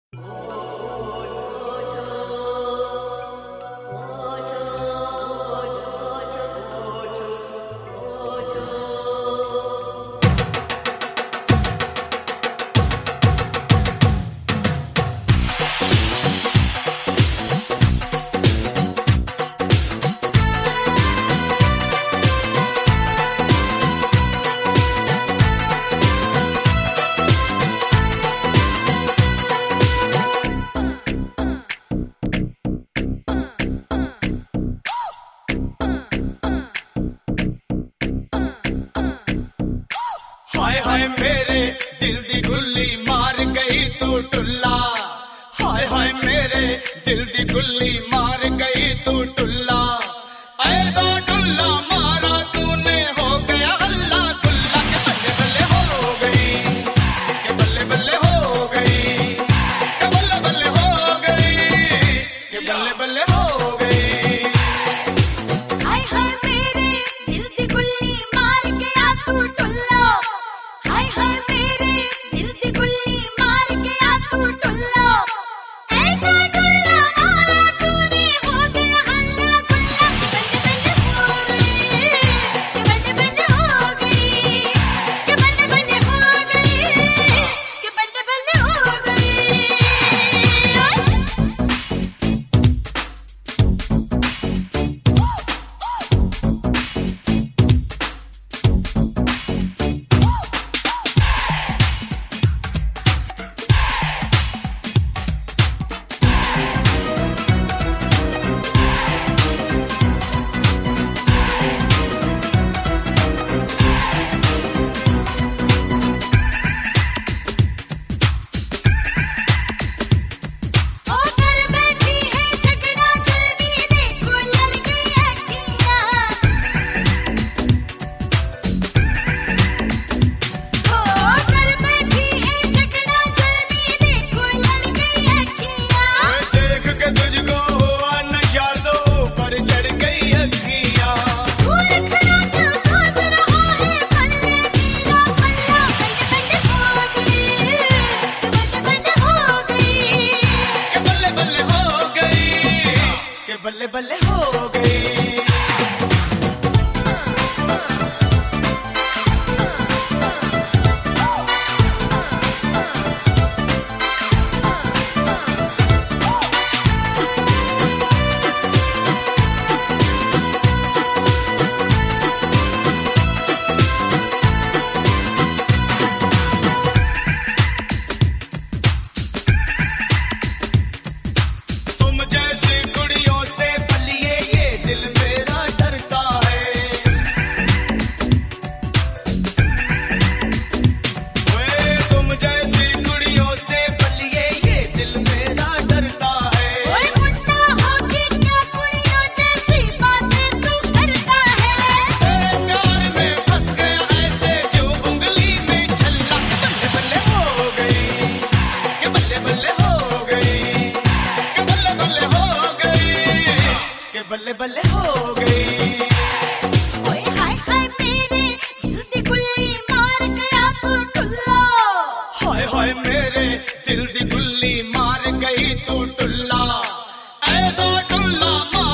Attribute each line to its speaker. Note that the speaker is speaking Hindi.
Speaker 1: हाय मेरे दिल दी गुल्ली मार गई तू टुल्ला। हाय हाय मेरे दिल दी गुल्ली मार गई तू टुल्ला। ऐसा टुल्ला मारा तूने हो गया हल्ला गुल्ला। के बल्ले बल्ले हो गई, के बल्ले बल्ले हो गई, के बल्ले बल्ले हो गई, के बल्ले बल्ले हो गई।
Speaker 2: हाय हाय मेरे दिल दी गुल्ली मार गया तू टुल्ला। हाय हाय मेरे दिल दी गुल्ली मार गया तू टुल्ला। ऐसा टुल्ला मारा तूने हो गया हल्ला गुल्ला। बल्ले बल्ले हो गई, के बल्ले बल्ले हो गई, के बल्ले बल्ले हो गई, के बल्ले बल्ले हो गई। ओकर बैठी है झगड़ा जल्दी देखो लड़ गई अखियाँ। ओकर बैठी है झगड़ा जल्दी देखो लड़ गई अखियाँ।
Speaker 1: देख के तुझको हुआ नशा तो ऊपर चढ़ गई अखियाँ।
Speaker 2: दूर खड़ा तो सोच रहा है पल्ले मेरा पल्ला। बल्ले बल्ले हो गई, के बल्ले बल्ले हो गई,
Speaker 1: के बल्ले बल्ले हो गई। तुम जैसी कुड़ियों से पलिए ये दिल मेरा डरता है। ओए तुम जैसी कुड़ियों से पलिए ये दिल मेरा डरता है।
Speaker 2: ओए मुन्ना होके क्या कुड़ियों जैसी बातें तू करता है।
Speaker 1: तेरे प्यार में फंस गया ऐसे जो उंगली में छल्ला। के बल्ले बल्ले हो गई, के बल्ले बल्ले हो गई, के बल्ले बल्ले हो गई, के बल्ले बल्ले हो गई।
Speaker 2: ओए हाय हाय मेरे दिल दी गुल्ली मार गया तू टुल्ला।
Speaker 1: हाय हाय मेरे दिल दी गुल्ली मार गई तू टुल्ला। ऐसा टुल्ला मार